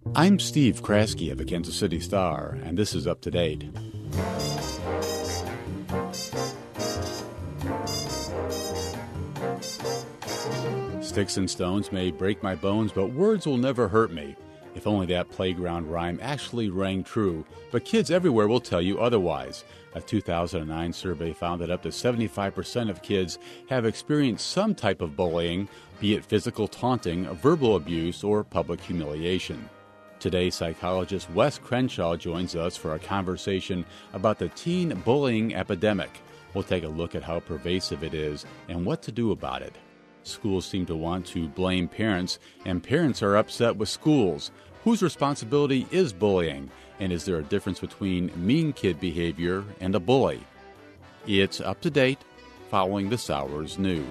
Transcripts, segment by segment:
I'm Steve Kraske of the Kansas City Star, and this is Up to Date. Sticks and stones may break my bones, but words will never hurt me. If only that playground rhyme actually rang true, but kids everywhere will tell you otherwise. A 2009 survey found that up to 75% of kids have experienced some type of bullying, be it physical taunting, verbal abuse, or public humiliation. Today, psychologist Wes Crenshaw joins us for a conversation about the teen bullying epidemic. We'll take a look at how pervasive it is and what to do about it. Schools seem to want to blame parents, and parents are upset with schools. Whose responsibility is bullying? And is there a difference between mean kid behavior and a bully? It's Up to Date, following this hour's news.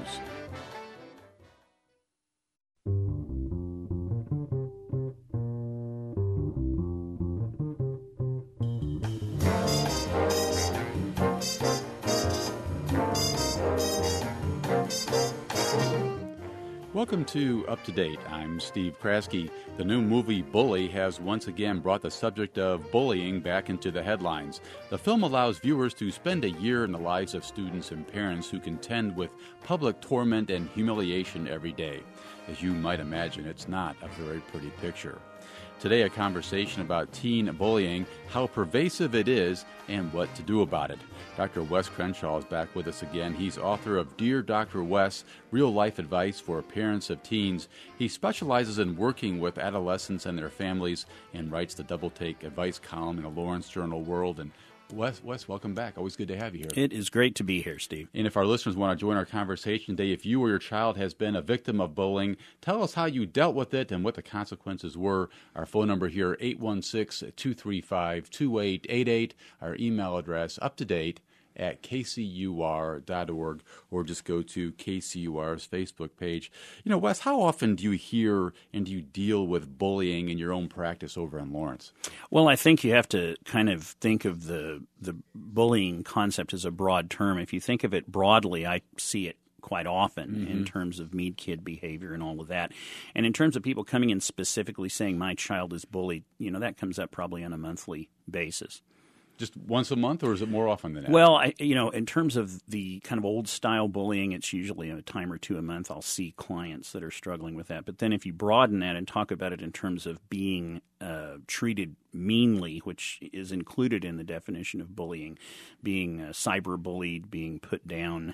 Welcome to Up to Date. I'm Steve Kraske. The new movie Bully has once again brought the subject of bullying back into the headlines. The film allows viewers to spend a year in the lives of students and parents who contend with public torment and humiliation every day. As you might imagine, it's not a very pretty picture. Today, a conversation about teen bullying, how pervasive it is, and what to do about it. Dr. Wes Crenshaw is back with us again. He's author of Dear Dr. Wes, Real-Life Advice for Parents of Teens. He specializes in working with adolescents and their families and writes the Double Take advice column in the Lawrence Journal World. And Wes, welcome back. Always good to have you here. It is great to be here, Steve. And if our listeners want to join our conversation today, if you or your child has been a victim of bullying, tell us how you dealt with it and what the consequences were. Our phone number here, 816-235-2888. Our email address, uptodate@kcur.org, or just go to KCUR's Facebook page. You know, Wes, how often do you hear and do you deal with bullying in your own practice over in Lawrence? Well, I think you have to kind of think of the bullying concept as a broad term. If you think of it broadly, I see it quite often in terms of mean kid behavior and all of that. And in terms of people coming in specifically saying my child is bullied, you know, that comes up probably on a monthly basis. Just once a month, or is it more often than that? Well, in terms of the kind of old-style bullying, it's usually a time or two a month. I'll see clients that are struggling with that. But then if you broaden that and talk about it in terms of being treated meanly, which is included in the definition of bullying, being cyber-bullied, being put down,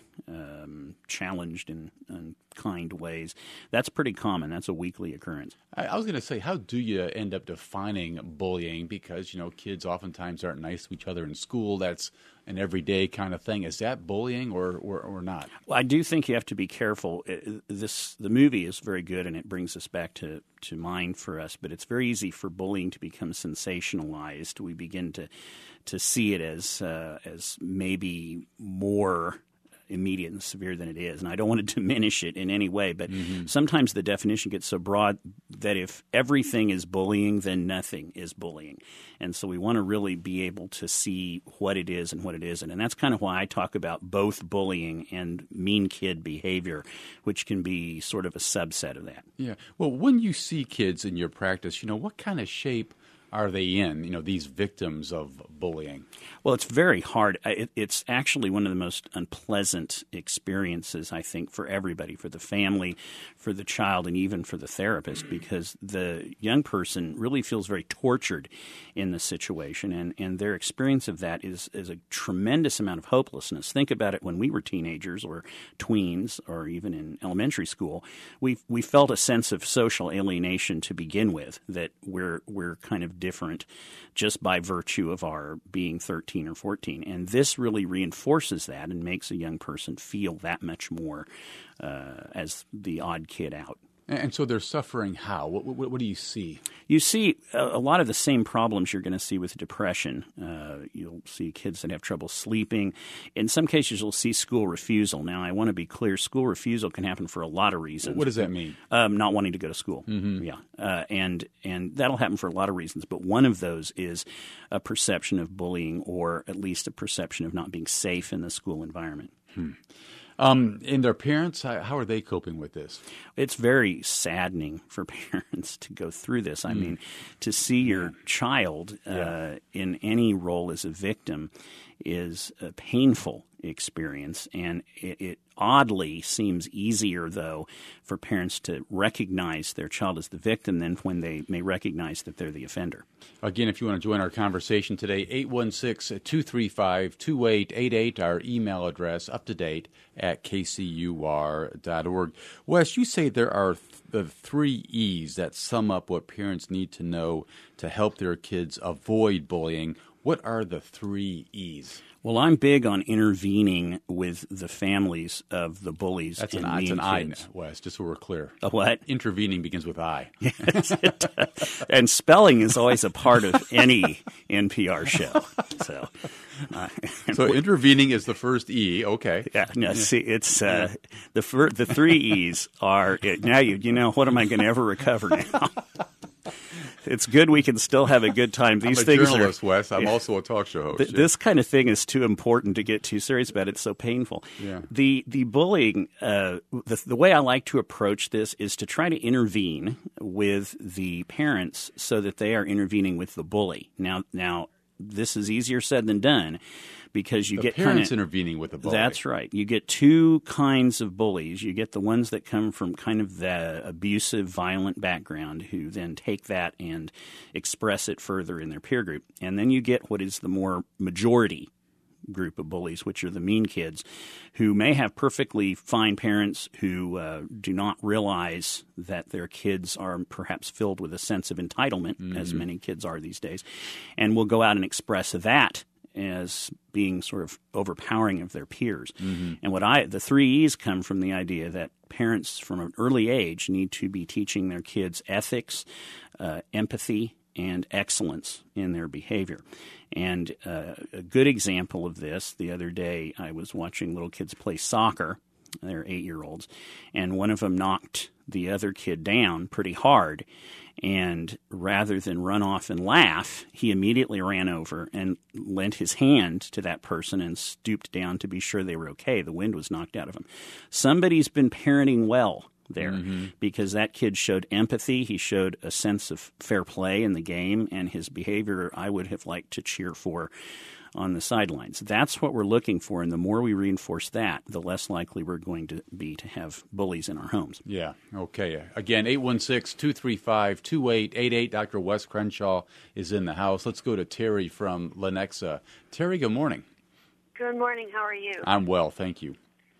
challenged in kind ways, that's pretty common. That's a weekly occurrence. I was going to say, how do you end up defining bullying? Because, you know, kids oftentimes aren't nice to each other in school. That's an everyday kind of thing. Is that bullying or not? Well, I do think you have to be careful. The movie is very good, and it brings us back to mind for us, but it's very easy for bullying to become sensationalized. We begin to see it as maybe more immediate and severe than it is. And I don't want to diminish it in any way, but sometimes the definition gets so broad that if everything is bullying, then nothing is bullying. And so we want to really be able to see what it is and what it isn't. And that's kind of why I talk about both bullying and mean kid behavior, which can be sort of a subset of that. Yeah. Well, when you see kids in your practice, you know, what kind of shape are they in, you know, these victims of bullying? Well, it's very hard. It's actually one of the most unpleasant experiences, I think, for everybody, for the family, for the child, and even for the therapist, because the young person really feels very tortured in the situation, and their experience of that is a tremendous amount of hopelessness. Think about it when we were teenagers or tweens or even in elementary school. We felt a sense of social alienation to begin with, that we're kind of different just by virtue of our being 13 or 14. And this really reinforces that and makes a young person feel that much more as the odd kid out. And so they're suffering how? What do you see? You see a lot of the same problems you're going to see with depression. You'll see kids that have trouble sleeping. In some cases, you'll see school refusal. Now, I want to be clear. School refusal can happen for a lot of reasons. What does that mean? Not wanting to go to school. Yeah. And that'll happen for a lot of reasons. But one of those is a perception of bullying, or at least a perception of not being safe in the school environment. And their parents, how are they coping with this? It's very saddening for parents to go through this. I mean, to see your child in any role as a victim is a painful experience, and it oddly seems easier, though, for parents to recognize their child as the victim than when they may recognize that they're the offender. Again, if you want to join our conversation today, 816-235-2888, our email address, up to date at kcur.org. Wes, you say there are the 3 E's that sum up what parents need to know to help their kids avoid bullying. What are the 3 E's? Well, I'm big on intervening with the families of the bullies. That's and an I, kids. Wes, just so we're clear. A what? Intervening begins with I. Yes, it does. And spelling is always a part of any NPR show. So intervening is the first E. Okay. Yeah. No, see, it's the 3 E's are now. You know, what am I going to ever recover now? It's good we can still have a good time. These I'm a things journalist, Wes. I'm also a talk show host. This kind of thing is too important to get too serious about. It's so painful. Yeah. The bullying, the way I like to approach this is to try to intervene with the parents so that they are intervening with the bully. Now, this is easier said than done, because you get parents intervening with the bully. That's right. You get 2 kinds of bullies. You get the ones that come from kind of the abusive, violent background, who then take that and express it further in their peer group. And then you get what is the more majority group of bullies, which are the mean kids, who may have perfectly fine parents who do not realize that their kids are perhaps filled with a sense of entitlement, as many kids are these days, and will go out and express that as being sort of overpowering of their peers. And the 3 E's come from the idea that parents from an early age need to be teaching their kids ethics, empathy, and excellence in their behavior. And a good example of this, the other day I was watching little kids play soccer. They're 8-year-olds, and one of them knocked the other kid down pretty hard. And rather than run off and laugh, he immediately ran over and lent his hand to that person and stooped down to be sure they were okay. The wind was knocked out of him. Somebody's been parenting well there, because that kid showed empathy. He showed a sense of fair play in the game, and his behavior I would have liked to cheer for on the sidelines. That's what we're looking for, and the more we reinforce that, the less likely we're going to be to have bullies in our homes. Yeah, okay. Again, 816-235-2888. Dr. Wes Crenshaw is in the house. Let's go to Terry from Lenexa. Terry, good morning. Good morning. How are you? I'm well, thank you.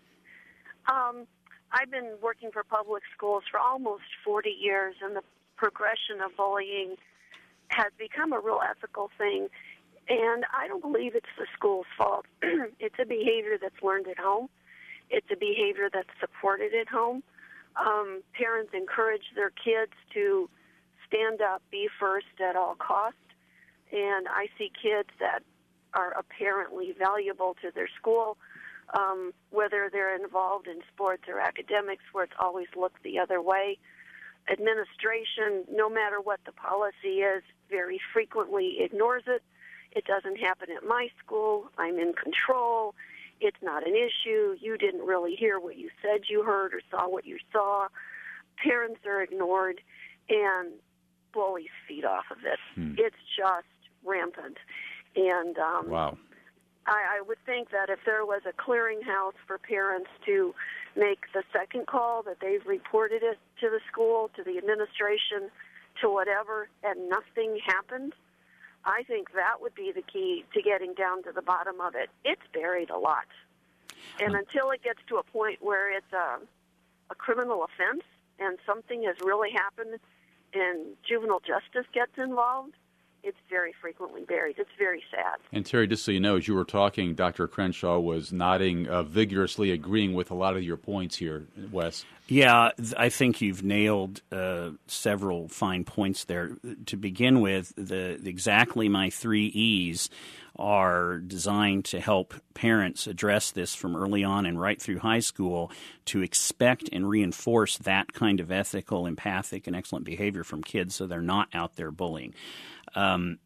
I've been working for public schools for almost 40 years, and the progression of bullying has become a real ethical thing. And I don't believe it's the school's fault. It's a behavior that's learned at home. It's a behavior that's supported at home. Parents encourage their kids to stand up, be first at all costs. And I see kids that are apparently valuable to their school, whether they're involved in sports or academics, where it's always looked the other way. Administration, no matter what the policy is, very frequently ignores it. It doesn't happen at my school. I'm in control. It's not an issue. You didn't really hear what you said you heard or saw what you saw. Parents are ignored, and bullies feed off of it. It's just rampant. And Wow. I would think that if there was a clearinghouse for parents to make the second call, that they've reported it to the school, to the administration, to whatever, and nothing happened, I think that would be the key to getting down to the bottom of it. It's buried a lot. And until it gets to a point where it's a criminal offense and something has really happened and juvenile justice gets involved, it's very frequently buried. It's very sad. And Terry, just so you know, as you were talking, Dr. Crenshaw was nodding vigorously, agreeing with a lot of your points here, Wes. Yeah, I think you've nailed several fine points there. To begin with, exactly my 3 E's are designed to help parents address this from early on and right through high school, to expect and reinforce that kind of ethical, empathic, and excellent behavior from kids so they're not out there bullying.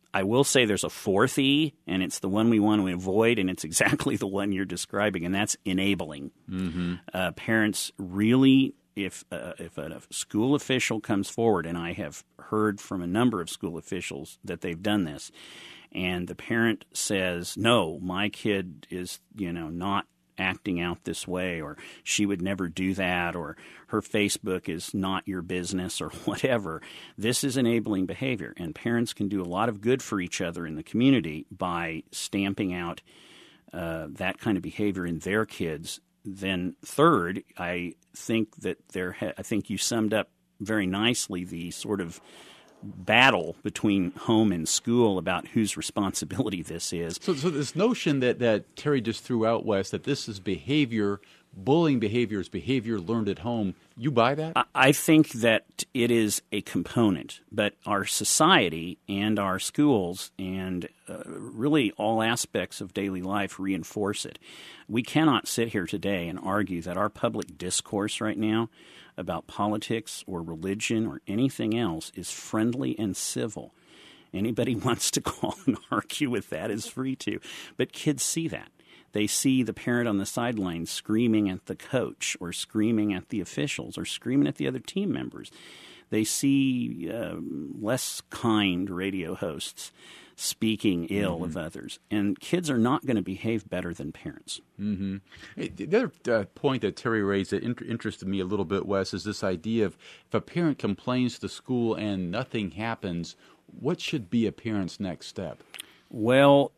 I will say there's a fourth E, and it's the one we want to avoid, and it's exactly the one you're describing, and that's enabling. Mm-hmm. Parents really, if a school official comes forward, and I have heard from a number of school officials that they've done this, and the parent says, no, my kid is, not acting out this way, or she would never do that, or her Facebook is not your business, or whatever. This is enabling behavior, and parents can do a lot of good for each other in the community by stamping out that kind of behavior in their kids. Then third, I think that I think you summed up very nicely the sort of battle between home and school about whose responsibility this is. So this notion that Terry just threw out, Wes, that this is behavior, bullying behavior is behavior learned at home, you buy that? I think that it is a component, but our society and our schools and really all aspects of daily life reinforce it. We cannot sit here today and argue that our public discourse right now about politics or religion or anything else is friendly and civil. Anybody wants to call and argue with that is free to. But kids see that. They see the parent on the sideline screaming at the coach or screaming at the officials or screaming at the other team members. They see less kind radio hosts speaking ill of others. And kids are not going to behave better than parents. Mm-hmm. Hey, the other point that Terry raised that interested me a little bit, Wes, is this idea of if a parent complains to school and nothing happens, what should be a parent's next step? Well,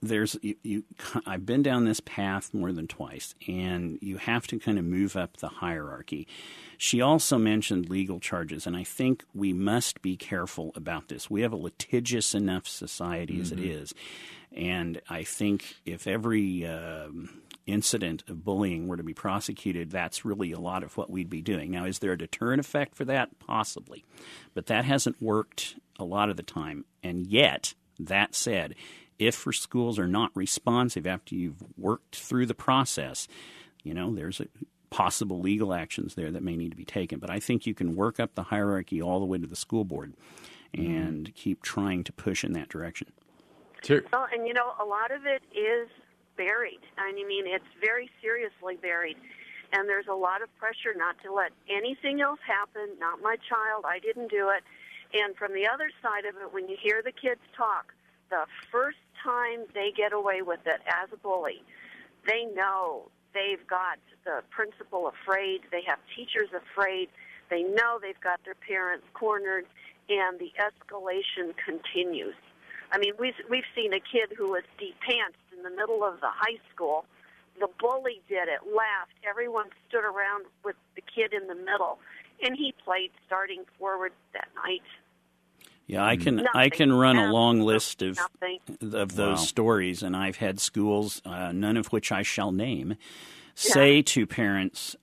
I've been down this path more than twice, and you have to kind of move up the hierarchy. She also mentioned legal charges, and I think we must be careful about this. We have a litigious enough society as it is, and I think if every incident of bullying were to be prosecuted, that's really a lot of what we'd be doing. Now, is there a deterrent effect for that? Possibly, but that hasn't worked a lot of the time, and yet, that said, if our schools are not responsive after you've worked through the process, there's possible legal actions there that may need to be taken. But I think you can work up the hierarchy all the way to the school board and keep trying to push in that direction. Well, and a lot of it is buried. I mean, it's very seriously buried. And there's a lot of pressure not to let anything else happen, not my child, I didn't do it. And from the other side of it, when you hear the kids talk, the first time they get away with it as a bully, they know they've got the principal afraid, they have teachers afraid, they know they've got their parents cornered, and the escalation continues. I mean, we've seen a kid who was depantsed in the middle of the high school. The bully did it, laughed, everyone stood around with the kid in the middle, and he played starting forward that night. Yeah, I can run a long list of those Wow. stories, and I've had schools, none of which I shall name, say to parents,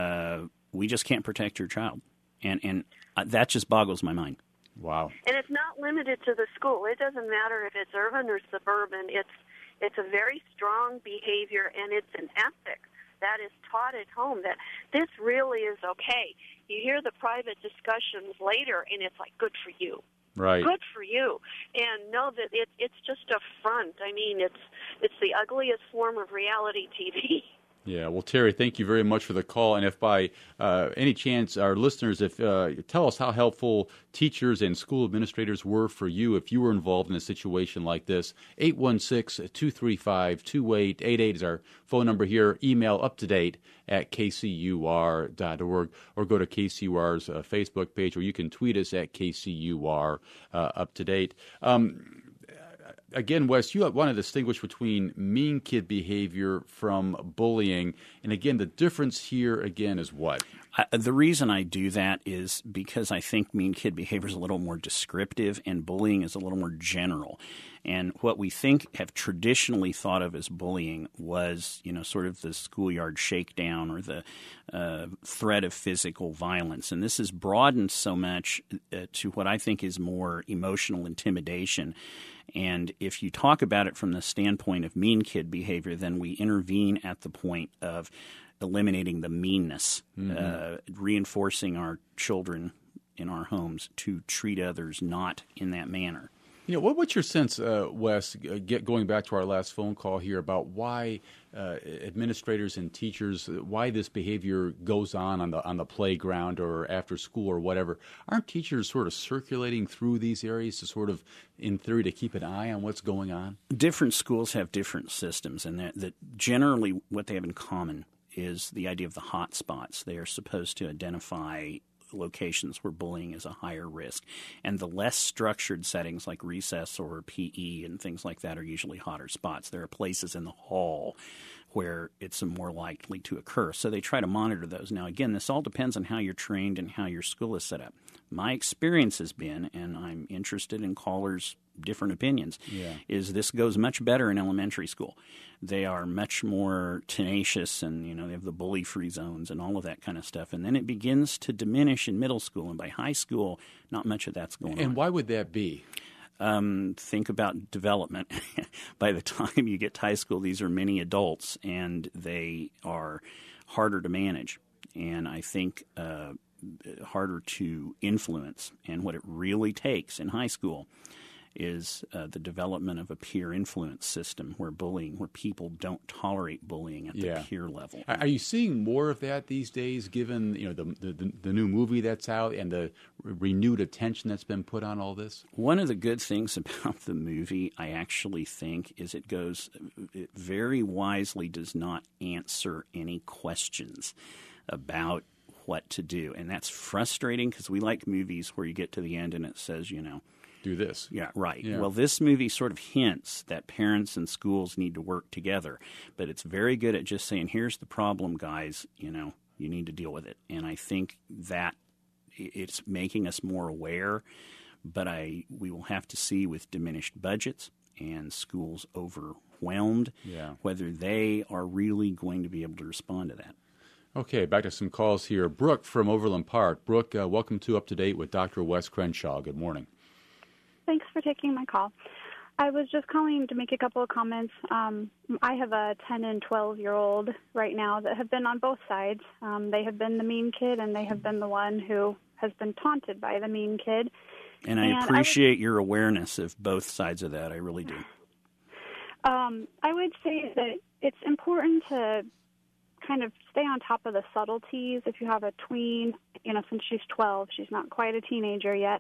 "We just can't protect your child," and that just boggles my mind. Wow. And it's not limited to the school. It doesn't matter if it's urban or suburban. It's a very strong behavior, and it's an ethic that is taught at home that this really is okay. You hear the private discussions later, and it's like, good for you. Right. Good for you. And know that it's just a front. I mean, it's the ugliest form of reality TV. Yeah, well, Terry, thank you very much for the call. And if by any chance our listeners, tell us how helpful teachers and school administrators were for you if you were involved in a situation like this. 816-235-2888 is our phone number here. Email uptodate@kcur.org or go to KCUR's Facebook page, or you can tweet us at KCUR uptodate. Again, Wes, you want to distinguish between mean kid behavior from bullying. And again, the difference here, again, is what? The reason I do that is because I think mean kid behavior is a little more descriptive and bullying is a little more general. And what we have traditionally thought of as bullying was, sort of the schoolyard shakedown or the threat of physical violence. And this has broadened so much to what I think is more emotional intimidation. And if you talk about it from the standpoint of mean kid behavior, then we intervene at the point of eliminating the meanness, reinforcing our children in our homes to treat others not in that manner. What's your sense, Wes, going back to our last phone call here, about why administrators and teachers, why this behavior goes on the playground or after school or whatever? Aren't teachers sort of circulating through these areas to sort of, in theory, to keep an eye on what's going on? Different schools have different systems, and that generally what they have in common is the idea of the hot spots. They are supposed to identify locations where bullying is a higher risk. And the less structured settings like recess or PE and things like that are usually hotter spots. There are places in the hall where it's more likely to occur. So they try to monitor those. Now, again, this all depends on how you're trained and how your school is set up. My experience has been, and I'm interested in callers' different opinions, is this goes much better in elementary school. They are much more tenacious, and they have the bully-free zones and all of that kind of stuff. And then it begins to diminish in middle school, and by high school, not much of that's going on. And why would that be? Think about development. By the time you get to high school, these are many adults, and they are harder to manage. And I think harder to influence. And what it really takes in high school is the development of a peer influence system where people don't tolerate bullying at the peer level. Are you seeing more of that these days, given the new movie that's out and the renewed attention that's been put on all this? One of the good things about the movie, I actually think, is it very wisely does not answer any questions about what to do. And that's frustrating because we like movies where you get to the end and it says, do this. Yeah, right. Yeah. Well, this movie sort of hints that parents and schools need to work together, but it's very good at just saying, here's the problem, guys, you need to deal with it. And I think that it's making us more aware, but we will have to see with diminished budgets and schools overwhelmed whether they are really going to be able to respond to that. Okay, back to some calls here. Brooke from Overland Park. Brooke, welcome to Up to Date with Dr. Wes Crenshaw. Good morning. Thanks for taking my call. I was just calling to make a couple of comments. I have a 10 and 12-year-old right now that have been on both sides. They have been the mean kid, and they have been the one who has been taunted by the mean kid. And I appreciate your awareness of both sides of that. I really do. I would say that it's important to kind of stay on top of the subtleties. If you have a tween, since she's 12, she's not quite a teenager yet.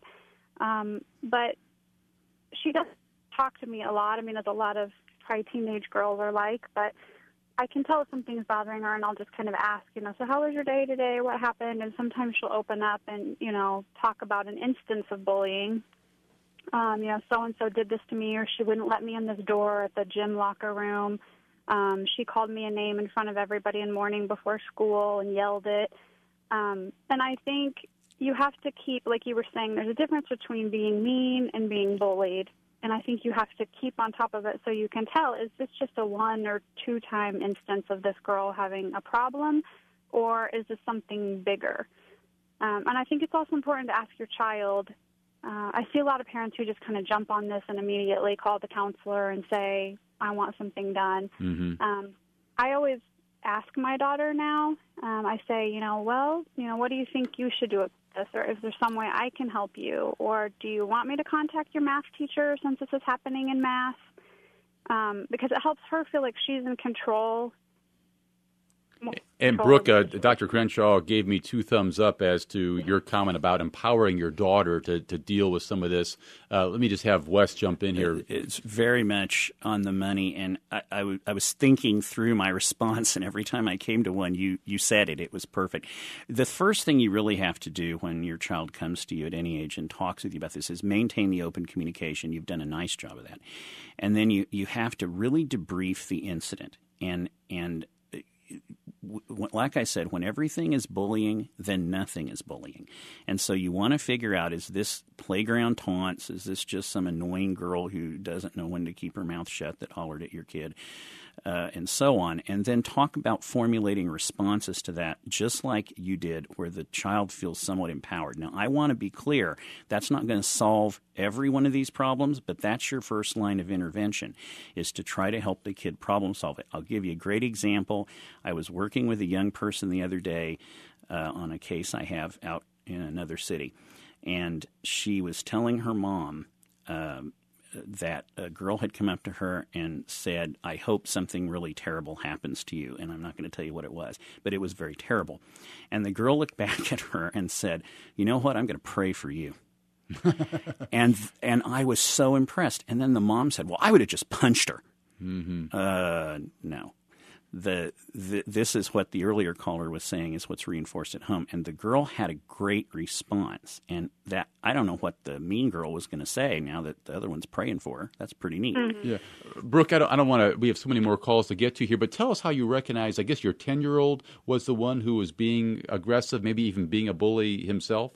But she does talk to me a lot. I mean, as a lot of probably teenage girls are like, but I can tell if something's bothering her, and I'll just kind of ask, so how was your day today? What happened? And sometimes she'll open up and, talk about an instance of bullying. So-and-so did this to me, or she wouldn't let me in this door at the gym locker room. She called me a name in front of everybody in the morning before school and yelled it. And I think you have to keep, like you were saying, there's a difference between being mean and being bullied. And I think you have to keep on top of it so you can tell, is this just a 1 or 2 time instance of this girl having a problem, or is this something bigger? And I think it's also important to ask your child. I see a lot of parents who just kind of jump on this and immediately call the counselor and say, I want something done. Mm-hmm. I always ask my daughter now. I say, what do you think you should do with this? Or is there some way I can help you? Or do you want me to contact your math teacher since this is happening in math? Because it helps her feel like she's in control. And Brooke, Dr. Crenshaw gave me 2 thumbs up as to your comment about empowering your daughter to deal with some of this. Let me just have Wes jump in here. It's very much on the money, and I was thinking through my response, and every time I came to one, you said it. It was perfect. The first thing you really have to do when your child comes to you at any age and talks with you about this is maintain the open communication. You've done a nice job of that. And then you have to really debrief the incident. And like I said, when everything is bullying, then nothing is bullying. And so you want to figure out, is this playground taunts? Is this just some annoying girl who doesn't know when to keep her mouth shut that hollered at your kid? And so on. And then talk about formulating responses to that, just like you did, where the child feels somewhat empowered. Now, I want to be clear, that's not going to solve every one of these problems, but that's your first line of intervention, is to try to help the kid problem solve it. I'll give you a great example. I was working with a young person the other day on a case I have out in another city, and she was telling her mom that a girl had come up to her and said, "I hope something really terrible happens to you." And I'm not going to tell you what it was, but it was very terrible. And the girl looked back at her and said, "You know what? I'm going to pray for you." and I was so impressed. And then the mom said, "Well, I would have just punched her." No. This is what the earlier caller was saying is what's reinforced at home. And the girl had a great response. And that I don't know what the mean girl was going to say now that the other one's praying for her. That's pretty neat. Mm-hmm. Yeah. Brooke, I don't want to – we have so many more calls to get to here, but tell us how you recognize – I guess your 10-year-old was the one who was being aggressive, maybe even being a bully himself?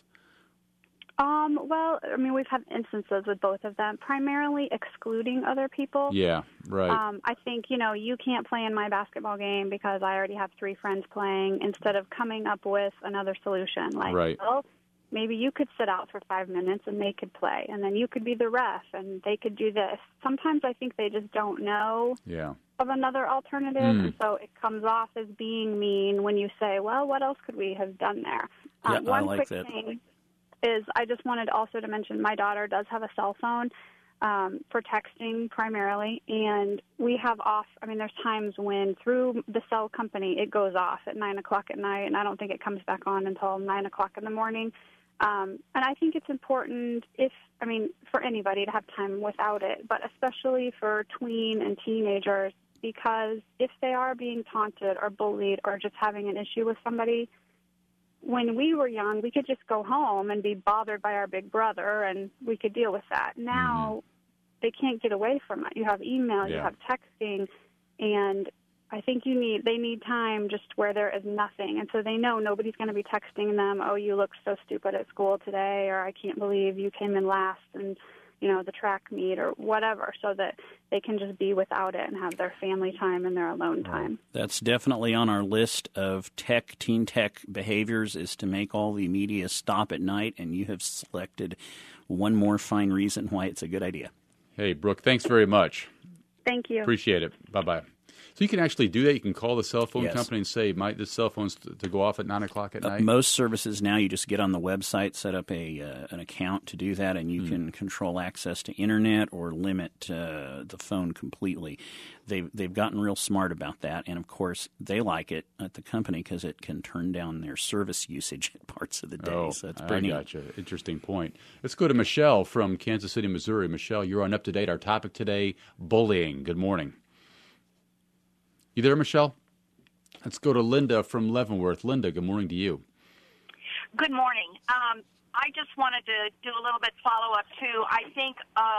Well, I mean, we've had instances with both of them, primarily excluding other people. Yeah, right. I think, you can't play in my basketball game because I already have 3 friends playing, instead of coming up with another solution. Like, right. Well, maybe you could sit out for 5 minutes and they could play, and then you could be the ref and they could do this. Sometimes I think they just don't know of another alternative, and so it comes off as being mean when you say, well, what else could we have done there? Yeah, one I like quick that. thing is I just wanted also to mention my daughter does have a cell phone for texting primarily, and we have off, there's times when through the cell company it goes off at 9 o'clock at night, and I don't think it comes back on until 9 o'clock in the morning. And I think it's important for anybody to have time without it, but especially for tween and teenagers, because if they are being taunted or bullied or just having an issue with somebody, when we were young, we could just go home and be bothered by our big brother, and we could deal with that. Now, they can't get away from it. You have email, you have texting, and I think they need time just where there is nothing. And so they know nobody's going to be texting them, "Oh, you look so stupid at school today," or "I can't believe you came in last and the track meet," or whatever, so that they can just be without it and have their family time and their alone time. That's definitely on our list of teen tech behaviors, is to make all the media stop at night, and you have selected one more fine reason why it's a good idea. Hey, Brooke, thanks very much. Thank you. Appreciate it. Bye-bye. So you can actually do that. You can call the cell phone Yes. company and say, this cell phone's to go off at 9 o'clock at night? Most services now, you just get on the website, set up an account to do that, and you can control access to internet or limit the phone completely. They've gotten real smart about that, and of course, they like it at the company because it can turn down their service usage at parts of the day. So it's pretty neat. Gotcha. Interesting point. Let's go to Michelle from Kansas City, Missouri. Michelle, you're on Up to Date. Our topic today, bullying. Good morning. You there, Michelle? Let's go to Linda from Leavenworth. Linda, good morning to you. Good morning. I just wanted to do a little bit follow-up, too. I think,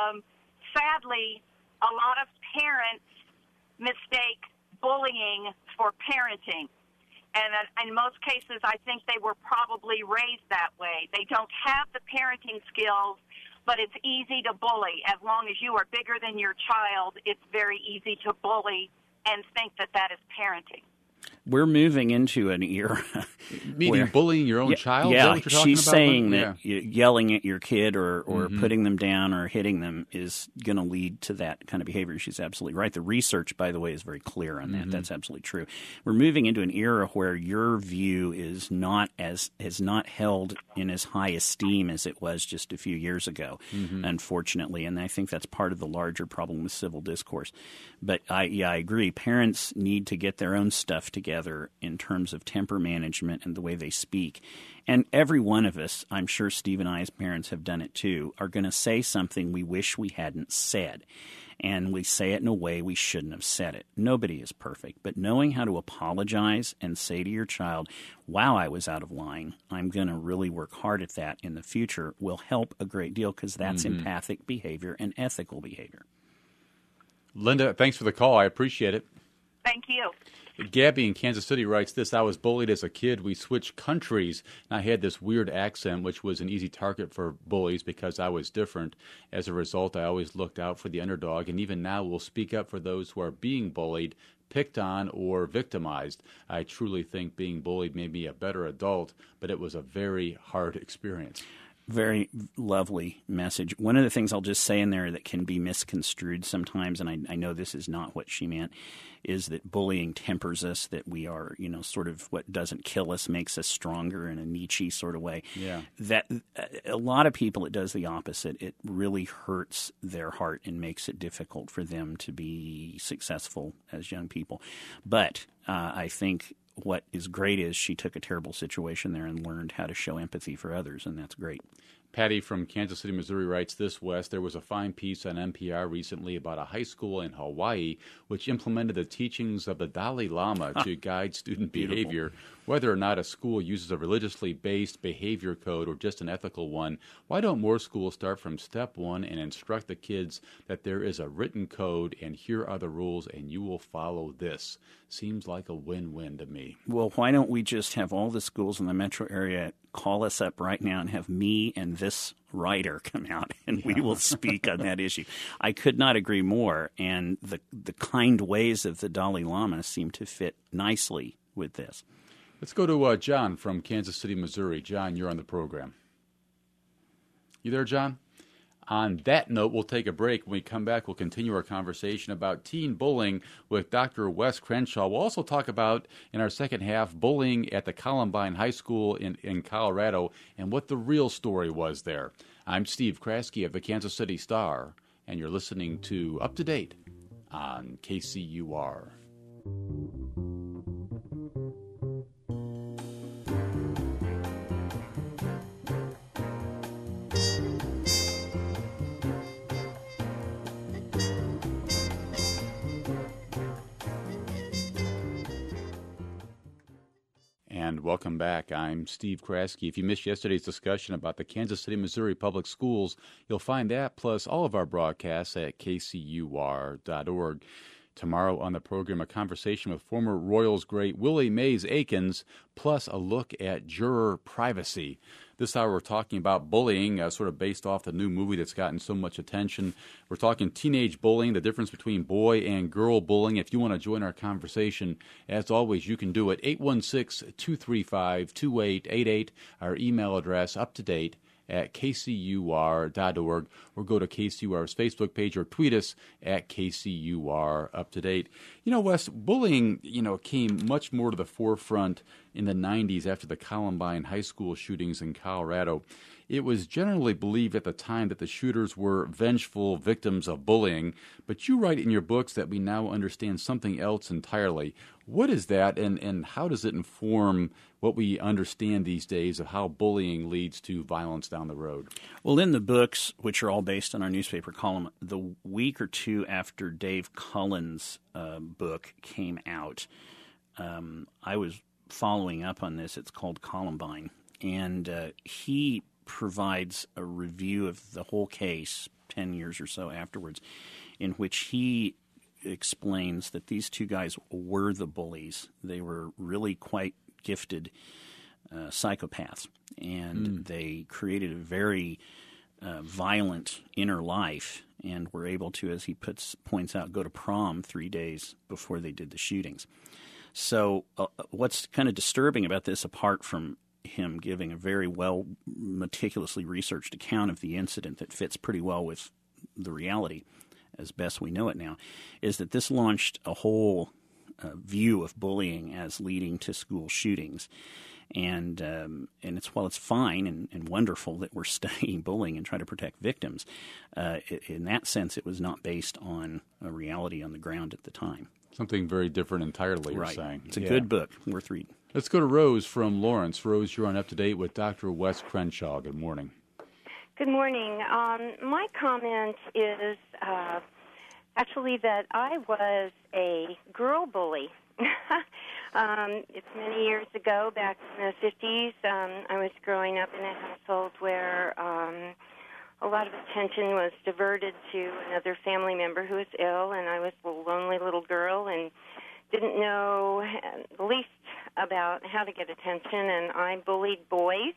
sadly, a lot of parents mistake bullying for parenting. And in most cases, I think they were probably raised that way. They don't have the parenting skills, but it's easy to bully. As long as you are bigger than your child, it's very easy to bully and think that is parenting. We're moving into an era. Meaning bullying your own child? Yeah, Is that what you're talking she's about, saying Linda? that yelling at your kid or putting them down or hitting them is going to lead to that kind of behavior. She's absolutely right. The research, by the way, is very clear on that. That's absolutely true. We're moving into an era where your view is not held in as high esteem as it was just a few years ago, unfortunately. And I think that's part of the larger problem with civil discourse. But I agree. Parents need to get their own stuff together in terms of temper management and the way they speak. And every one of us, I'm sure Steve and I as parents have done it too, are going to say something we wish we hadn't said. And we say it in a way we shouldn't have said it. Nobody is perfect. But knowing how to apologize and say to your child, wow, I was out of line, I'm going to really work hard at that in the future, will help a great deal, because that's empathic behavior and ethical behavior. Linda, thanks for the call. I appreciate it. Thank you. Gabby in Kansas City writes this: I was bullied as a kid. We switched countries, and I had this weird accent, which was an easy target for bullies because I was different. As a result, I always looked out for the underdog, and even now will speak up for those who are being bullied, picked on, or victimized. I truly think being bullied made me a better adult, but it was a very hard experience. Very lovely message. One of the things I'll just say in there that can be misconstrued sometimes, and I know this is not what she meant, is that bullying tempers us, that we are, sort of what doesn't kill us makes us stronger in a Nietzsche sort of way. Yeah. That a lot of people, it does the opposite. It really hurts their heart and makes it difficult for them to be successful as young people. But I think what is great is she took a terrible situation there and learned how to show empathy for others, and that's great. Patty from Kansas City, Missouri writes this, Wes, there was a fine piece on NPR recently about a high school in Hawaii which implemented the teachings of the Dalai Lama to guide student behavior. Whether or not a school uses a religiously based behavior code or just an ethical one, why don't more schools start from step one and instruct the kids that there is a written code and here are the rules and you will follow this? Seems like a win-win to me. Well, why don't we just have all the schools in the metro area call us up right now and have me and this writer come out and we will speak on that issue. I could not agree more, and the kind ways of the Dalai Lama seem to fit nicely with this. Let's go to John from Kansas City, Missouri. John, you're on the program. You there, John? On that note, we'll take a break. When we come back, we'll continue our conversation about teen bullying with Dr. Wes Crenshaw. We'll also talk about, in our second half, bullying at the Columbine High School in Colorado and what the real story was there. I'm Steve Kraske of the Kansas City Star, and you're listening to Up to Date on KCUR. And welcome back. I'm Steve Kraske. If you missed yesterday's discussion about the Kansas City, Missouri Public Schools, you'll find that plus all of our broadcasts at kcur.org. Tomorrow on the program, a conversation with former Royals great Willie Mays Aikens, plus a look at juror privacy. This hour we're talking about bullying, sort of based off the new movie that's gotten so much attention. We're talking teenage bullying, the difference between boy and girl bullying. If you want to join our conversation, as always, you can do it. 816-235-2888, our email address, up to date at kcur.org, or go to KCUR's Facebook page or tweet us at KCUR Up to Date. Wes, bullying, came much more to the forefront in the 90s after the Columbine High School shootings in Colorado. It was generally believed at the time that the shooters were vengeful victims of bullying, but you write in your books that we now understand something else entirely. What is that, and how does it inform what we understand these days of how bullying leads to violence down the road? Well, in the books, which are all based on our newspaper column, the week or two after Dave Cullen's book came out, I was following up on this. It's called Columbine, and he provides a review of the whole case 10 years or so afterwards, in which he explains that these two guys were the bullies. They were really quite gifted psychopaths, and they created a very violent inner life and were able to, as he points out, go to prom 3 days before they did the shootings. So what's kind of disturbing about this, apart from him giving a very well meticulously researched account of the incident that fits pretty well with the reality as best we know it now, is that this launched a whole view of bullying as leading to school shootings. And while it's fine and wonderful that we're studying bullying and trying to protect victims, in that sense it was not based on a reality on the ground at the time. Something very different entirely, right. You're saying. It's a good book, worth reading. Let's go to Rose from Lawrence. Rose, you're on Up to Date with Dr. Wes Crenshaw. Good morning. Good morning. My comment is actually that I was a girl bully. It's many years ago, back in the 50s. I was growing up in a household where a lot of attention was diverted to another family member who was ill, and I was a lonely little girl and didn't know the least about how to get attention, and I bullied boys.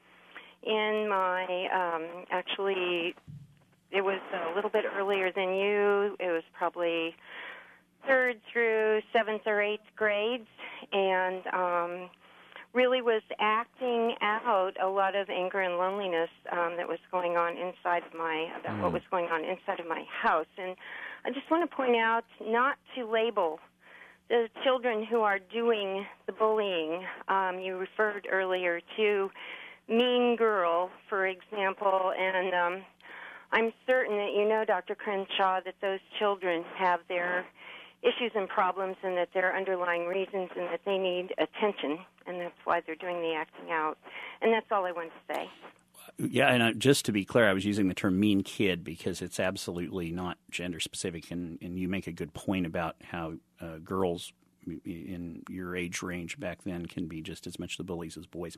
In my, actually, it was a little bit earlier than you. It was probably 3rd through 7th or 8th grades, and really was acting out a lot of anger and loneliness that was going on inside of what was going on inside of my house. And I just want to point out not to label the children who are doing the bullying. You referred earlier to mean girl, for example, and I'm certain that you know, Dr. Crenshaw, that those children have their issues and problems and that there are underlying reasons and that they need attention, and that's why they're doing the acting out. And that's all I wanted to say. Yeah, and just to be clear, I was using the term mean kid because it's absolutely not gender-specific, and you make a good point about how girls in your age range back then can be just as much the bullies as boys.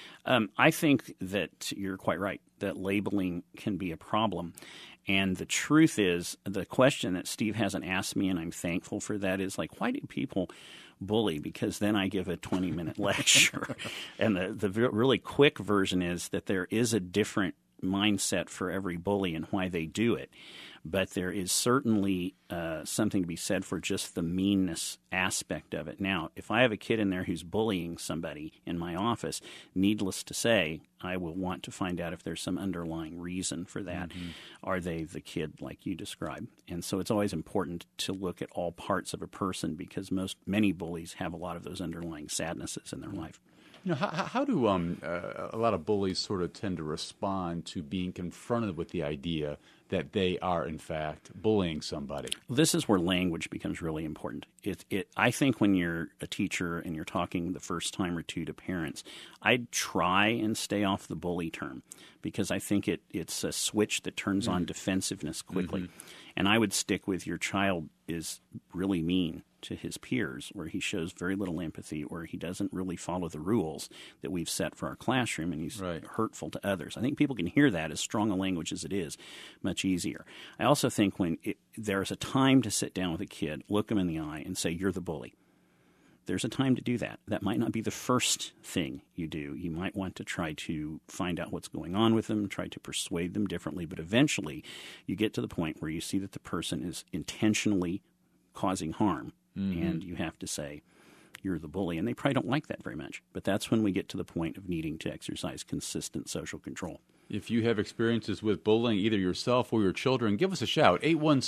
I think that you're quite right, that labeling can be a problem. And the truth is, the question that Steve hasn't asked me, and I'm thankful for that, is like, why do people bully? Because then I give a 20-minute lecture. And the really quick version is that there is a different mindset for every bully and why they do it. But there is certainly something to be said for just the meanness aspect of it. Now, if I have a kid in there who's bullying somebody in my office, needless to say, I will want to find out if there's some underlying reason for that. Mm-hmm. Are they the kid like you described? And so it's always important to look at all parts of a person because many bullies have a lot of those underlying sadnesses in their life. You know, how do a lot of bullies sort of tend to respond to being confronted with the idea that they are, in fact, bullying somebody? This is where language becomes really important. I think when you're a teacher and you're talking the first time or two to parents, I'd try and stay off the bully term because I think it's a switch that turns on defensiveness quickly. Mm-hmm. And I would stick with your child is really mean to his peers, where he shows very little empathy, or he doesn't really follow the rules that we've set for our classroom, and he's hurtful to others. I think people can hear that, as strong a language as it is, much easier. I also think when there's a time to sit down with a kid, look him in the eye, and say, you're the bully. There's a time to do that. That might not be the first thing you do. You might want to try to find out what's going on with them, try to persuade them differently, but eventually you get to the point where you see that the person is intentionally causing harm, and you have to say, you're the bully, and they probably don't like that very much. But that's when we get to the point of needing to exercise consistent social control. If you have experiences with bullying, either yourself or your children, give us a shout,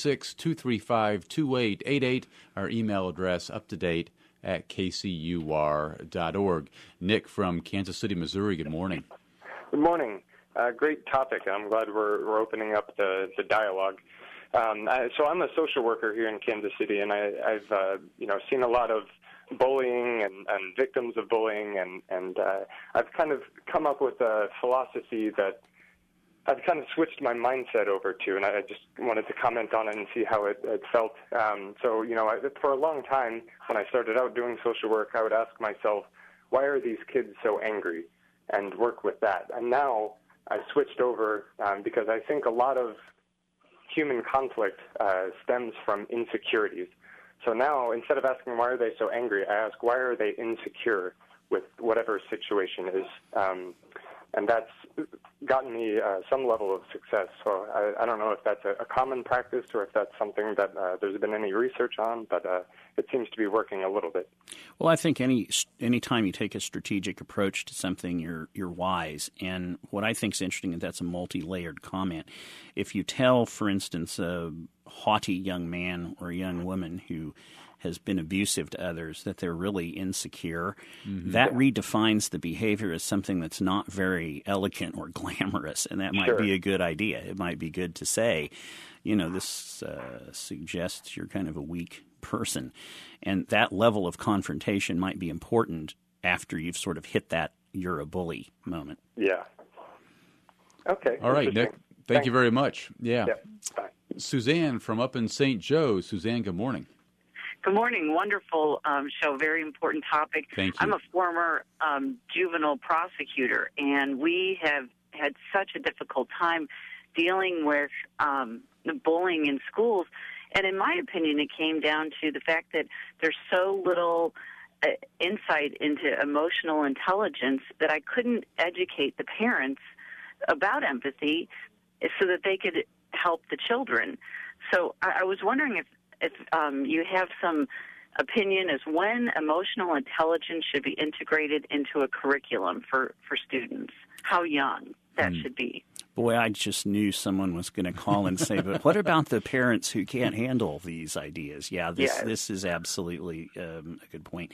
816-235-2888, our email address, up-to-date at kcur.org. Nick from Kansas City, Missouri, good morning. Good morning. Great topic. I'm glad we're opening up the dialogue. So I'm a social worker here in Kansas City, and I've seen a lot of bullying and victims of bullying, and I've kind of come up with a philosophy that I've kind of switched my mindset over to, and I just wanted to comment on it and see how it felt. For a long time, when I started out doing social work, I would ask myself, why are these kids so angry, and work with that. And now I switched over because I think a lot of human conflict stems from insecurities. So now, instead of asking why are they so angry, I ask why are they insecure with whatever situation is. And that's gotten me some level of success. So I don't know if that's a common practice or if that's something that there's been any research on, but it seems to be working a little bit. Well, I think any time you take a strategic approach to something, you're wise. And what I think is interesting is that's a multi-layered comment. If you tell, for instance, a haughty young man or a young woman who has been abusive to others, that they're really insecure, that redefines the behavior as something that's not very elegant or glamorous, and that might be a good idea. It might be good to say, this suggests you're kind of a weak person. And that level of confrontation might be important after you've sort of hit that you're a bully moment. Yeah. Okay. All right, Nick. Thank you very much. Yeah. Bye. Suzanne from up in St. Joe. Suzanne, good morning. Good morning. Wonderful show. Very important topic. Thank you. I'm a former juvenile prosecutor, and we have had such a difficult time dealing with the bullying in schools. And in my opinion, it came down to the fact that there's so little insight into emotional intelligence that I couldn't educate the parents about empathy so that they could help the children. So I was wondering if you have some opinion is when emotional intelligence should be integrated into a curriculum for students, how young that should be. Boy, I just knew someone was going to call and say, but what about the parents who can't handle these ideas? Yeah, this is absolutely a good point.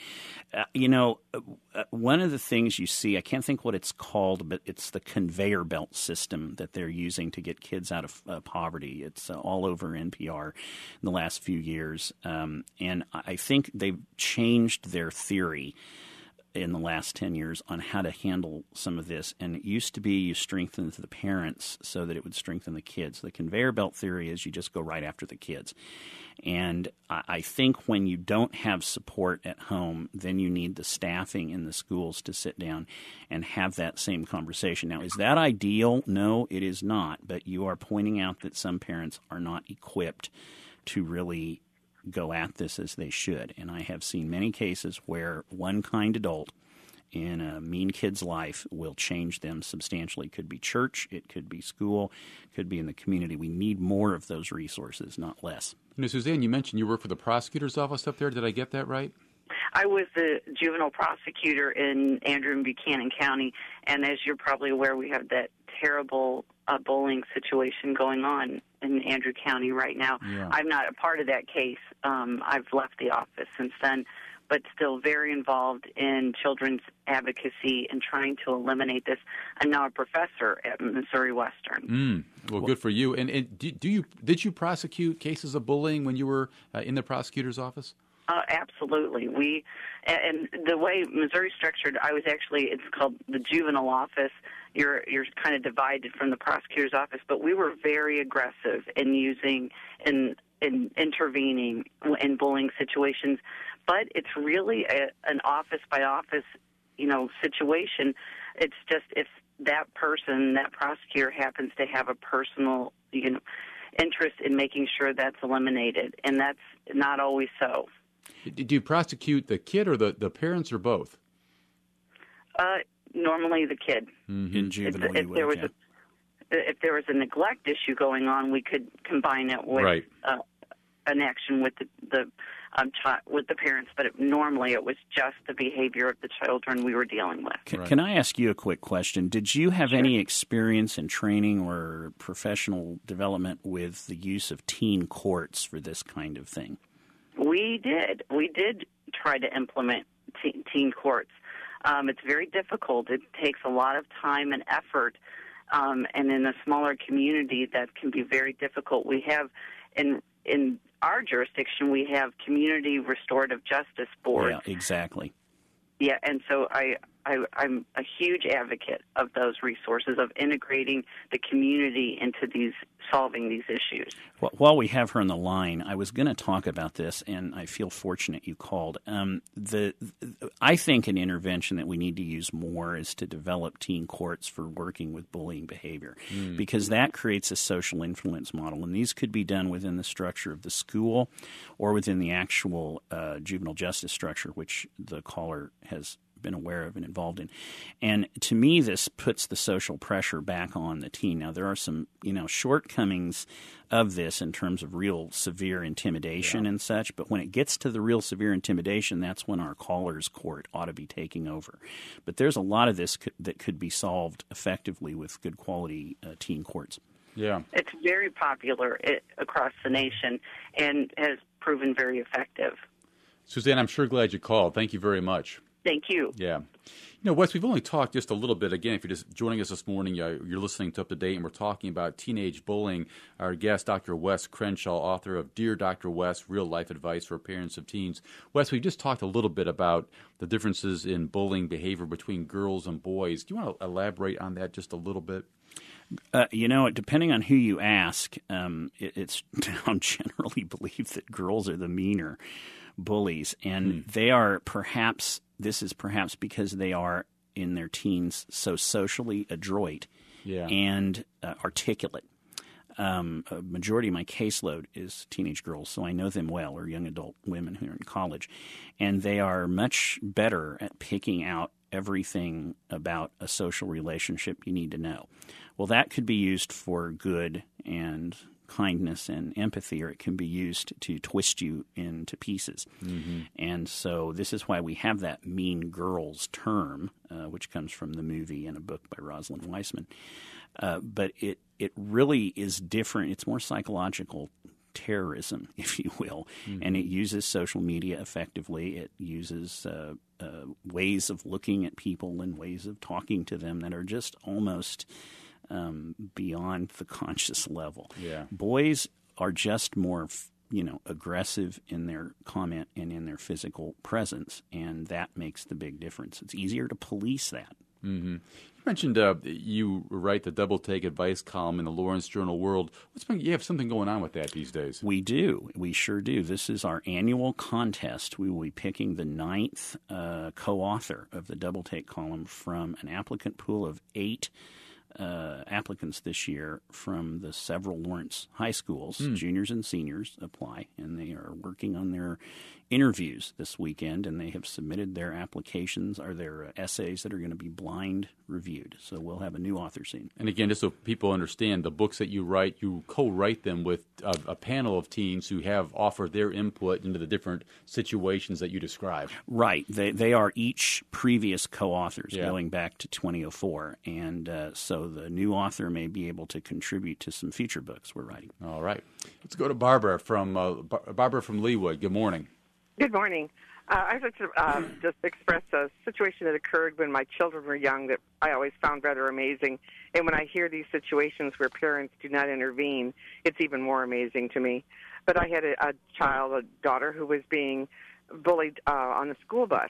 One of the things you see, I can't think what it's called, but it's the conveyor belt system that they're using to get kids out of poverty. It's all over NPR in the last few years. And I think they've changed their theory in the last 10 years on how to handle some of this. And it used to be you strengthen the parents so that it would strengthen the kids. The conveyor belt theory is you just go right after the kids. And I think when you don't have support at home, then you need the staffing in the schools to sit down and have that same conversation. Now, is that ideal? No, it is not. But you are pointing out that some parents are not equipped to really go at this as they should. And I have seen many cases where one kind adult in a mean kid's life will change them substantially. It could be church, it could be school, it could be in the community. We need more of those resources, not less. Suzanne, you mentioned you work for the prosecutor's office up there. Did I get that right? I was the juvenile prosecutor in Andrew and Buchanan County, and as you're probably aware, we have that terrible bullying situation going on in Andrew County right now. Yeah. I'm not a part of that case. I've left the office since then, but still very involved in children's advocacy and trying to eliminate this. I'm now a professor at Missouri Western. Well, good for you. And did you prosecute cases of bullying when you were in the prosecutor's office? Absolutely. And the way Missouri's structured, it's called the juvenile office. You're kind of divided from the prosecutor's office, but we were very aggressive in intervening in bullying situations. But it's really an office by office, situation. It's just if that person, that prosecutor, happens to have a personal, interest in making sure that's eliminated, and that's not always so. Did you prosecute the kid or the parents or both? Normally the kid. Mm-hmm. In juvenile, if there was a neglect issue going on, we could combine it with an action with with the parents. But normally it was just the behavior of the children we were dealing with. Can I ask you a quick question? Did you have any experience in training or professional development with the use of teen courts for this kind of thing? We did. We did try to implement teen courts. It's very difficult. It takes a lot of time and effort, and in a smaller community, that can be very difficult. We have, in our jurisdiction, we have community restorative justice boards. Yeah, exactly. Yeah, and so I'm a huge advocate of those resources, of integrating the community into solving these issues. Well, while we have her on the line, I was going to talk about this, and I feel fortunate you called. I think an intervention that we need to use more is to develop teen courts for working with bullying behavior, because that creates a social influence model, and these could be done within the structure of the school or within the actual juvenile justice structure, which the caller has been aware of and involved in. And to me, this puts the social pressure back on the teen. Now, there are some, shortcomings of this in terms of real severe intimidation and such, but when it gets to the real severe intimidation, that's when our caller's court ought to be taking over. But there's a lot of this that could be solved effectively with good quality teen courts. Yeah. It's very popular across the nation and has proven very effective. Suzanne, I'm sure glad you called. Thank you very much. Thank you. Yeah. Wes, we've only talked just a little bit. Again, if you're just joining us this morning, you're listening to Up to Date, and we're talking about teenage bullying. Our guest, Dr. Wes Crenshaw, author of Dear Dr. Wes, Real Life Advice for Parents of Teens. Wes, we just talked a little bit about the differences in bullying behavior between girls and boys. Do you want to elaborate on that just a little bit? Depending on who you ask, it's now generally believed that girls are the meaner bullies, and they are perhaps because they are in their teens so socially adroit and articulate. A majority of my caseload is teenage girls, so I know them well, or young adult women who are in college, and they are much better at picking out everything about a social relationship you need to know. Well, that could be used for good and kindness and empathy, or it can be used to twist you into pieces. Mm-hmm. And so this is why we have that mean girls term, which comes from the movie and a book by Rosalind Weissman. But it really is different. It's more psychological terrorism, if you will, and it uses social media effectively. It uses ways of looking at people and ways of talking to them that are just almost beyond the conscious level. Yeah. Boys are just more aggressive in their comment and in their physical presence, and that makes the big difference. It's easier to police that. Mm-hmm. You mentioned you write the Double Take Advice column in the Lawrence Journal World. You have something going on with that these days. We do. We sure do. This is our annual contest. We will be picking the 9th co-author of the Double Take column from an applicant pool of 8 applicants this year from the several Lawrence high schools. Juniors and seniors apply, and they are working on their interviews this weekend, and they have submitted their applications or their essays that are going to be blind reviewed. So we'll have a new author scene. And again, just so people understand, the books that you write, you co-write them with a panel of teens who have offered their input into the different situations that you describe. Right. They are each previous co-authors going back to 2004. And so the new author may be able to contribute to some future books we're writing. All right. Let's go to Barbara from Leawood. Good morning. Good morning. I'd like to just express a situation that occurred when my children were young that I always found rather amazing. And when I hear these situations where parents do not intervene, it's even more amazing to me. But I had a daughter, who was being bullied on the school bus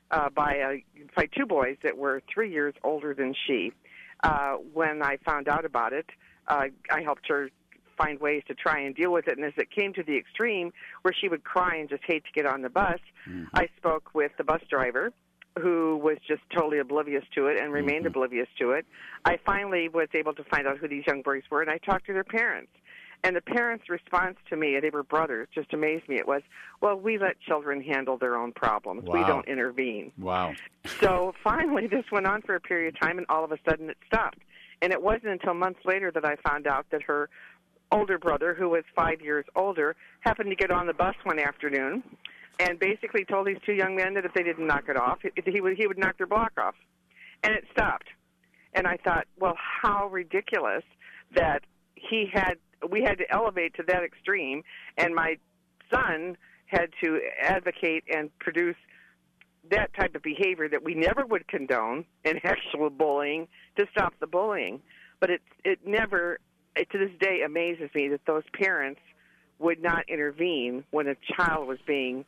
by 2 boys that were 3 years older than she. When I found out about it, I helped her find ways to try and deal with it. And as it came to the extreme where she would cry and just hate to get on the bus, I spoke with the bus driver, who was just totally oblivious to it and remained oblivious to it. I finally was able to find out who these young boys were, and I talked to their parents. And the parents' response to me, and they were brothers, just amazed me. It was, well, we let children handle their own problems. Wow. We don't intervene. Wow. So finally this went on for a period of time, and all of a sudden it stopped. And it wasn't until months later that I found out that her older brother, who was 5 years older, happened to get on the bus one afternoon and basically told these 2 young men that if they didn't knock it off, he would knock their block off. And it stopped. And I thought, well, how ridiculous that we had to elevate to that extreme, and my son had to advocate and produce that type of behavior that we never would condone in actual bullying to stop the bullying. But it never, to this day, amazes me that those parents would not intervene when a child was being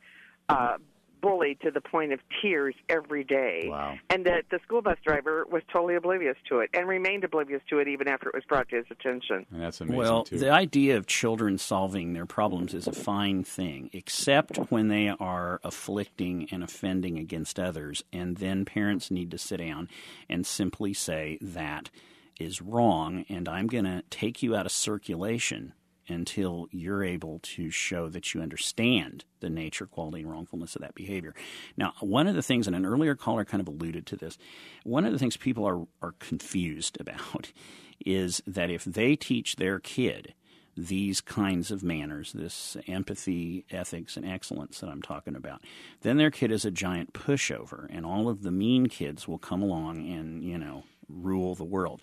bullied to the point of tears every day. Wow. And that the school bus driver was totally oblivious to it and remained oblivious to it even after it was brought to his attention. And that's amazing, well, too. The idea of children solving their problems is a fine thing, except when they are afflicting and offending against others, and then parents need to sit down and simply say that is wrong, and I'm going to take you out of circulation until you're able to show that you understand the nature, quality, and wrongfulness of that behavior. Now, one of the things, and an earlier caller kind of alluded to this, one of the things people are confused about is that if they teach their kid these kinds of manners, this empathy, ethics, and excellence that I'm talking about, then their kid is a giant pushover, and all of the mean kids will come along and, rule the world.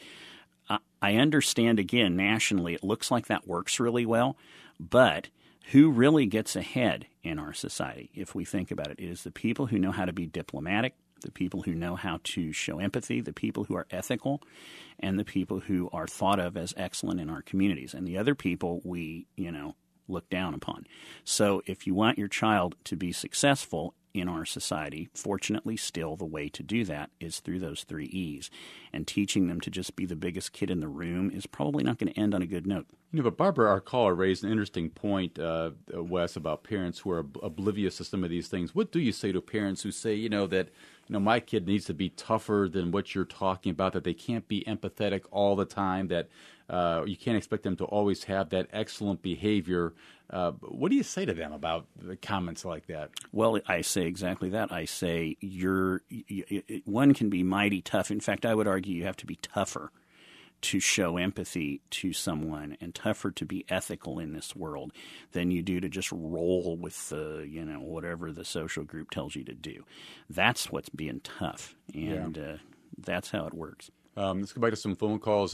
I understand, again, nationally, it looks like that works really well, but who really gets ahead in our society, if we think about it, is the people who know how to be diplomatic, the people who know how to show empathy, the people who are ethical, and the people who are thought of as excellent in our communities. And the other people we, look down upon. So if you want your child to be successful in our society, fortunately still the way to do that is through those 3 E's. And teaching them to just be the biggest kid in the room is probably not going to end on a good note. But Barbara, our caller, raised an interesting point, Wes, about parents who are oblivious to some of these things. What do you say to parents who say, that my kid needs to be tougher than what you're talking about, that they can't be empathetic all the time, that you can't expect them to always have that excellent behavior? What do you say to them about the comments like that? Well, I say exactly that. I say one can be mighty tough. In fact, I would argue you have to be tougher to show empathy to someone and tougher to be ethical in this world than you do to just roll with the, whatever the social group tells you to do. That's what's being tough, and that's how it works. Let's go back to some phone calls.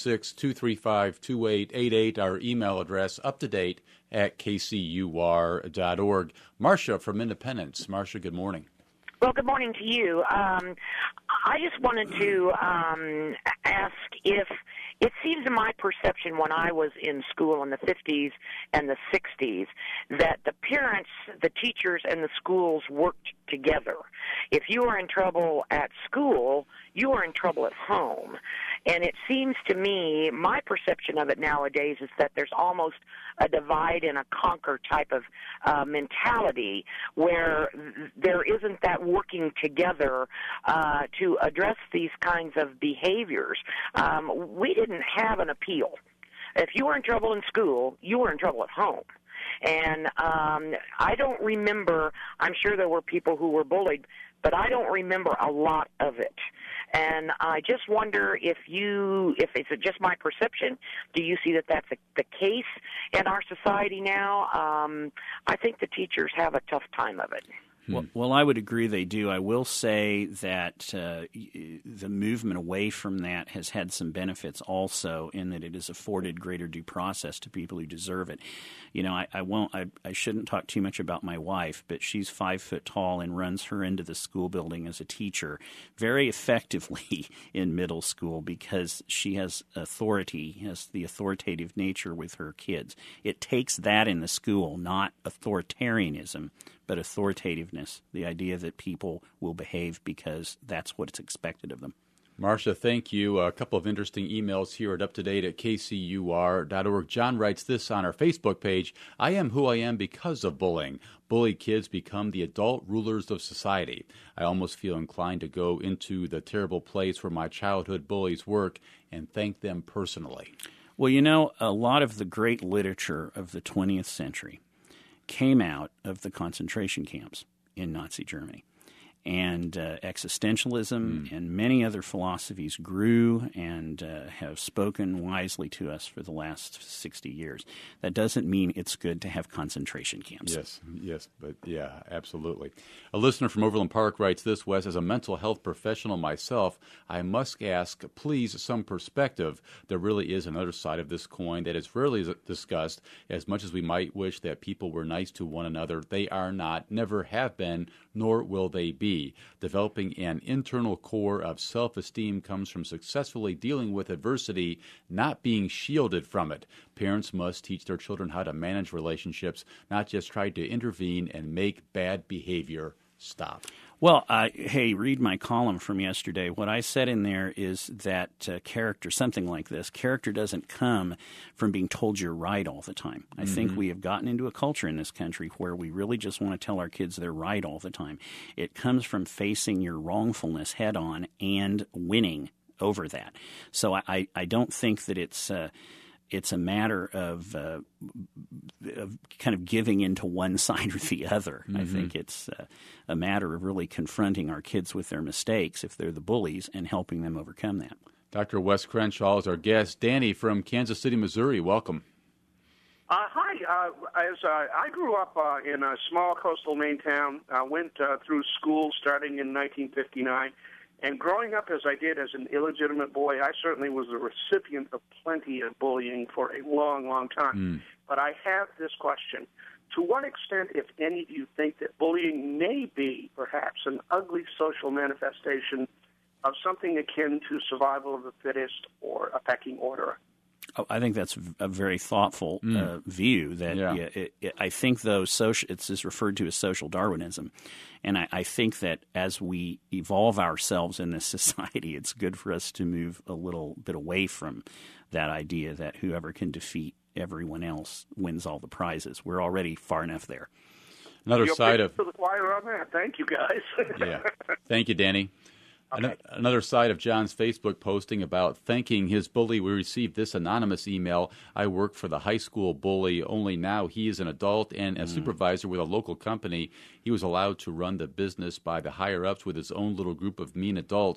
816-235-2888, our email address, up-to-date at kcur.org. Marcia from Independence. Marcia, good morning. Well, good morning to you. I just wanted to ask if it seems in my perception when I was in school in the 50s and the 60s that the parents, the teachers, and the schools worked together. If you were in trouble at school, you were in trouble at home. And it seems to me, my perception of it nowadays is that there's almost a divide and a conquer type of mentality where there isn't that working together to address these kinds of behaviors. We didn't have an appeal. If you were in trouble in school, you were in trouble at home. And I don't remember, I'm sure there were people who were bullied, but I don't remember a lot of it. And I just wonder if it's just my perception, do you see that that's the case in our society now? I think the teachers have a tough time of it. Well, I would agree they do. I will say that the movement away from that has had some benefits also in that it has afforded greater due process to people who deserve it. I shouldn't talk too much about my wife, but she's 5 foot tall and runs her into the school building as a teacher very effectively in middle school because she has authority, has the authoritative nature with her kids. It takes that in the school, not authoritarianism, but authoritativeness, the idea that people will behave because that's what's expected of them. Marcia, thank you. A couple of interesting emails here at UpToDate at kcur.org. John writes this on our Facebook page: I am who I am because of bullying. Bullied kids become the adult rulers of society. I almost feel inclined to go into the terrible place where my childhood bullies work and thank them personally. Well, a lot of the great literature of the 20th century came out of the concentration camps in Nazi Germany. And existentialism and many other philosophies grew and have spoken wisely to us for the last 60 years. That doesn't mean it's good to have concentration camps. Yes, but yeah, absolutely. A listener from Overland Park writes this, Wes, as a mental health professional myself, I must ask, please, some perspective. There really is another side of this coin that is rarely discussed. As much as we might wish that people were nice to one another, they are not, never have been, nor will they be. Developing an internal core of self-esteem comes from successfully dealing with adversity, not being shielded from it. Parents must teach their children how to manage relationships, not just try to intervene and make bad behavior stop. Well, hey, read my column from yesterday. What I said in there is that character, something like this, character doesn't come from being told you're right all the time. I think we have gotten into a culture in this country where we really just want to tell our kids they're right all the time. It comes from facing your wrongfulness head on and winning over that. So I don't think that it's a matter of kind of giving into one side or the other. I think it's a matter of really confronting our kids with their mistakes if they're the bullies and helping them overcome that. Dr. Wes Crenshaw is our guest. Danny from Kansas City, Missouri, welcome. Hi. I grew up in a small coastal Maine town. I went through school starting in 1959. And growing up as I did as an illegitimate boy, I certainly was the recipient of plenty of bullying for a long, long time. But I have this question. To what extent, if any, do you think that bullying may be perhaps an ugly social manifestation of something akin to survival of the fittest or a pecking order? I think that's a very thoughtful view. That I think, though, it's referred to as social Darwinism. And I think that as we evolve ourselves in this society, it's good for us to move a little bit away from that idea that whoever can defeat everyone else wins all the prizes. We're already far enough there. Another side of the choir on that. Thank you, guys. Yeah. Thank you, Danny. Okay. Another side of John's Facebook posting about thanking his bully. We received this anonymous email. I work for the high school bully, only now he is an adult and a supervisor with a local company. He was allowed to run the business by the higher-ups with his own little group of mean adults.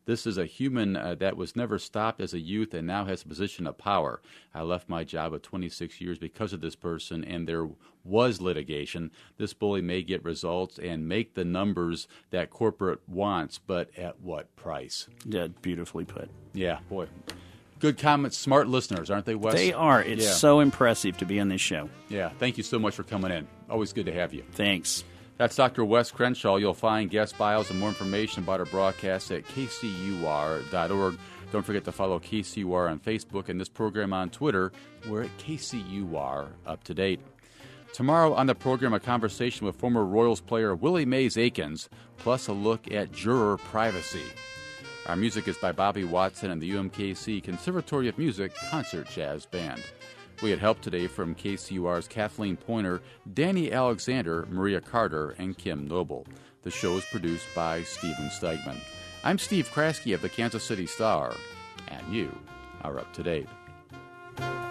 This is a human that was never stopped as a youth and now has a position of power. I left my job of 26 years because of this person, and there was litigation. This bully may get results and make the numbers that corporate wants, but at what price? Yeah, beautifully put. Yeah, boy. Good comments, smart listeners, aren't they, Wes? They are. It's so impressive to be on this show. Yeah, thank you so much for coming in. Always good to have you. Thanks. That's Dr. Wes Crenshaw. You'll find guest bios and more information about our broadcast at kcur.org. Don't forget to follow KCUR on Facebook and this program on Twitter. We're at KCUR Up to Date. Tomorrow on the program, a conversation with former Royals player Willie Mays Aikens, plus a look at juror privacy. Our music is by Bobby Watson and the UMKC Conservatory of Music Concert Jazz Band. We had help today from KCUR's Kathleen Pointer, Danny Alexander, Maria Carter, and Kim Noble. The show is produced by Stephen Steigman. I'm Steve Kraske of the Kansas City Star, and you are up to date.